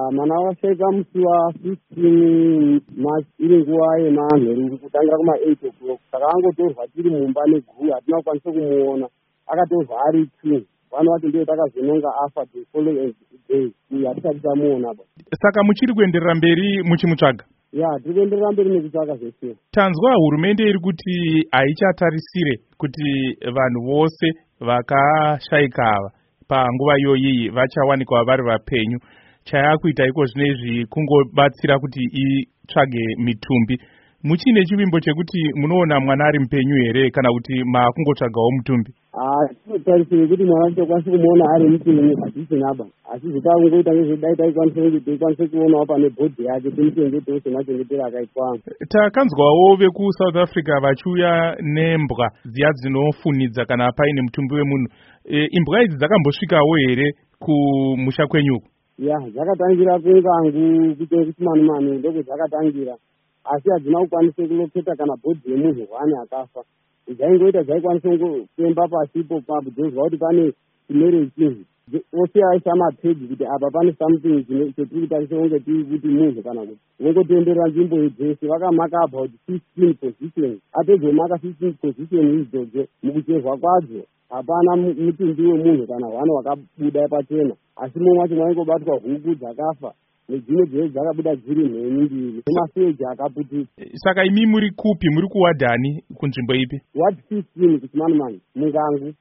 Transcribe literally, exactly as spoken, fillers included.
mwana washaika musi wa15 March iri nguva yemanheru kutangira kuma eight o'clock. Saka angotorwa tiri mumba neguru, hatina kukwanisa kumuona. Akatorwa ari two. Vanhu vati ndiyo takazononga afa the following day. Uyu hatisati tamuona ba. Saka muchiri kuenderera mberi muchimutsvaga? Ya, tiri kuenderera mberi nekutsvaka zvese. Tanzwa hurumende iri kuti haichatarisire kuti vanhu vose vakashaika ava panguva iyoyi vachawanikwa vari vapenyu. Chayakuita iko zvinezvi kungobatsira kuti itsvage mitumbi. Muchine chivimbo chekuti munoona mwana ari mupenyu here kana kuti makungotsvagawo mutumbi? Ah, tinotarisira kuti mwana tokwanisa kumuona ari mupenyu hazvisina ba. Asi zvitangoita ngezvedai taikwanisa kuti tikwanise kuonawo pane bhodhi yake timuchengetewo semachengetero akaitwa. Takanzwawo vekuSouth Africa vachiuya nembwa dziya dzinofunidza kana paine mutumbi wemunhu. E, imbwa idzi dzakambosvikawo here kumusha kwenyuko? Ya, zvakatangira kungangu kuite kuti manu manu ndoko zvakatangira. Asi hadzina kukwanisa kuloketa kana bhodhi yemunhu wani akafa. Zvaingoita zvaikwanisa kuemba pasipo papo dzozwa kuti pane chimere chinhu. Ose aisa mapedzi kuti apa pane something chetiri kutarisa kunge tiri kuti munhu kana kuti. Vongotenderera nzvimbo idzese vakamaka about fifteen positions. Apedzomaka fifteen position idzodzo mukucherwa kwadzo. Hapana mutumbi wemunhu kana hwana wakabuda pachena. Asi mumwe wacho mwaingobatwa huku dzakafa. Nedzimwe dzese dzakabuda dziri mhenyu mbiri nemaseji akaputika. Saka imi muri kupi? Muri kuwadhani kunzvimbo ipi? Ward fifteen kuti manu manu mungangu.